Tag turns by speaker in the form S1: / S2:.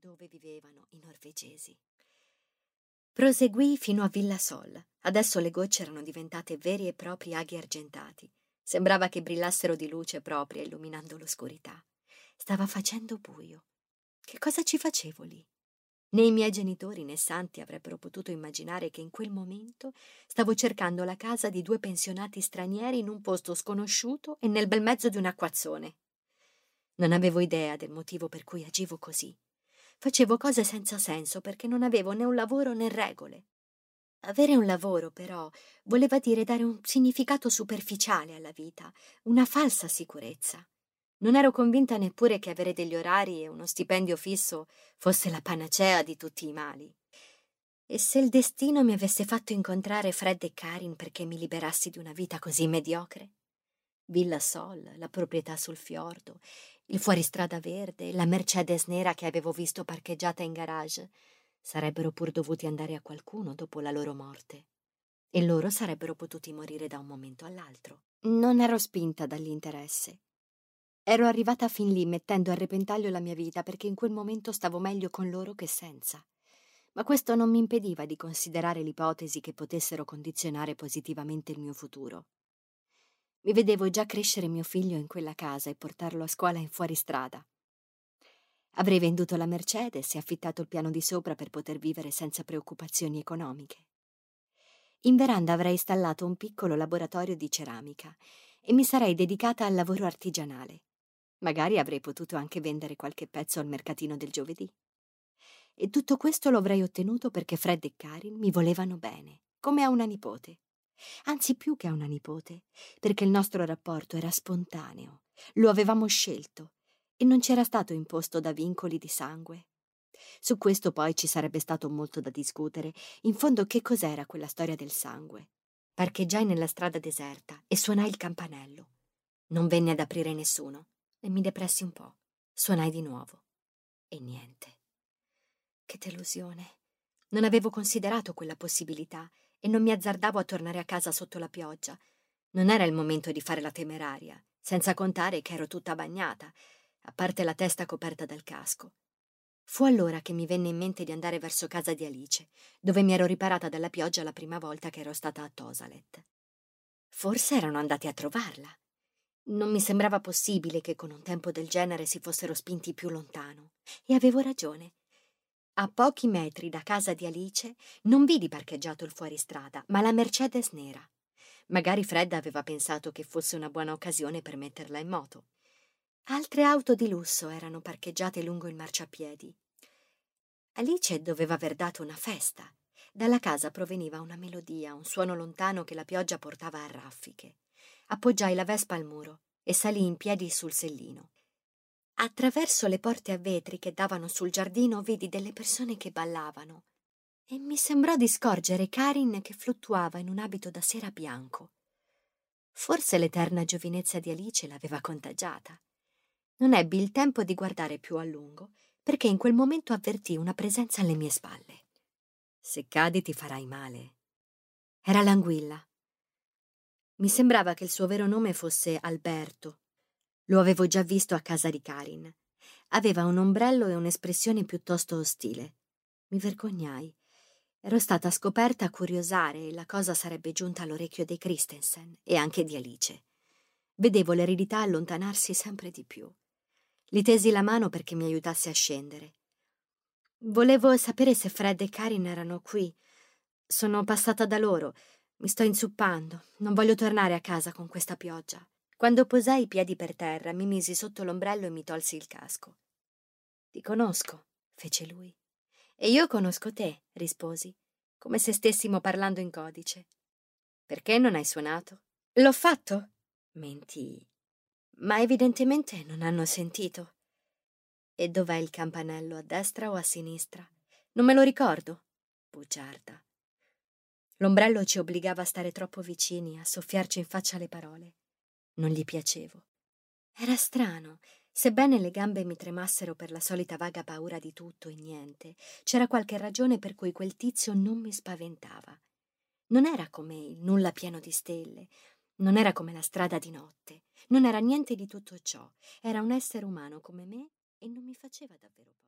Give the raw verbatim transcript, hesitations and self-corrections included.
S1: dove vivevano i norvegesi. Proseguii fino a Villa Sol. Adesso le gocce erano diventate veri e propri aghi argentati. Sembrava che brillassero di luce propria, illuminando l'oscurità. Stava facendo buio. Che cosa ci facevo lì? Né i miei genitori né Santi avrebbero potuto immaginare che in quel momento stavo cercando la casa di due pensionati stranieri in un posto sconosciuto e nel bel mezzo di un acquazzone. Non avevo idea del motivo per cui agivo così. Facevo cose senza senso perché non avevo né un lavoro né regole. Avere un lavoro, però, voleva dire dare un significato superficiale alla vita, una falsa sicurezza. Non ero convinta neppure che avere degli orari e uno stipendio fisso fosse la panacea di tutti i mali. E se il destino mi avesse fatto incontrare Fred e Karin perché mi liberassi di una vita così mediocre? Villa Sol, la proprietà sul fiordo, il fuoristrada verde, la Mercedes nera che avevo visto parcheggiata in garage, sarebbero pur dovuti andare a qualcuno dopo la loro morte. E loro sarebbero potuti morire da un momento all'altro. Non ero spinta dall'interesse. Ero arrivata fin lì mettendo a repentaglio la mia vita perché in quel momento stavo meglio con loro che senza. Ma questo non mi impediva di considerare l'ipotesi che potessero condizionare positivamente il mio futuro. Mi vedevo già crescere mio figlio in quella casa e portarlo a scuola in fuoristrada. Avrei venduto la Mercedes e affittato il piano di sopra per poter vivere senza preoccupazioni economiche. In veranda avrei installato un piccolo laboratorio di ceramica e mi sarei dedicata al lavoro artigianale. Magari avrei potuto anche vendere qualche pezzo al mercatino del giovedì. E tutto questo lo avrei ottenuto perché Fred e Karin mi volevano bene, come a una nipote. Anzi, più che a una nipote, perché il nostro rapporto era spontaneo, lo avevamo scelto e non c'era stato imposto da vincoli di sangue. Su questo poi ci sarebbe stato molto da discutere. In fondo, che cos'era quella storia del sangue? Parcheggiai nella strada deserta e suonai il campanello. Non venne ad aprire nessuno e mi depressi un po'. Suonai di nuovo e niente. Che delusione! Non avevo considerato quella possibilità e non mi azzardavo a tornare a casa sotto la pioggia. Non era il momento di fare la temeraria, senza contare che ero tutta bagnata, a parte la testa coperta dal casco. Fu allora che mi venne in mente di andare verso casa di Alice, dove mi ero riparata dalla pioggia la prima volta che ero stata a Tosalet. Forse erano andati a trovarla. Non mi sembrava possibile che con un tempo del genere si fossero spinti più lontano. E avevo ragione. A pochi metri da casa di Alice non vidi parcheggiato il fuoristrada, ma la Mercedes nera. Magari Fred aveva pensato che fosse una buona occasione per metterla in moto. Altre auto di lusso erano parcheggiate lungo il marciapiedi. Alice doveva aver dato una festa. Dalla casa proveniva una melodia, un suono lontano che la pioggia portava a raffiche. Appoggiai la Vespa al muro e salii in piedi sul sellino. Attraverso le porte a vetri che davano sul giardino vidi delle persone che ballavano e mi sembrò di scorgere Karin che fluttuava in un abito da sera bianco. Forse l'eterna giovinezza di Alice l'aveva contagiata. Non ebbi il tempo di guardare più a lungo perché in quel momento avvertii una presenza alle mie spalle. «Se cadi ti farai male». Era l'anguilla. Mi sembrava che il suo vero nome fosse Alberto. Lo avevo già visto a casa di Karin. Aveva un ombrello e un'espressione piuttosto ostile. Mi vergognai. Ero stata scoperta a curiosare e la cosa sarebbe giunta all'orecchio dei Christensen e anche di Alice. Vedevo l'eredità allontanarsi sempre di più. Gli tesi la mano perché mi aiutasse a scendere. Volevo sapere se Fred e Karin erano qui. Sono passata da loro. Mi sto inzuppando. Non voglio tornare a casa con questa pioggia. Quando posai i piedi per terra, mi misi sotto l'ombrello e mi tolsi il casco. «Ti conosco», fece lui. «E io conosco te», risposi, come se stessimo parlando in codice. «Perché non hai suonato?» «L'ho fatto», mentii. «Ma evidentemente non hanno sentito». «E dov'è il campanello, a destra o a sinistra?» «Non me lo ricordo». Bugiarda. L'ombrello ci obbligava a stare troppo vicini, a soffiarci in faccia le parole. Non gli piacevo. Era strano. Sebbene le gambe mi tremassero per la solita vaga paura di tutto e niente, c'era qualche ragione per cui quel tizio non mi spaventava. Non era come il nulla pieno di stelle, non era come la strada di notte, non era niente di tutto ciò. Era un essere umano come me e non mi faceva davvero paura.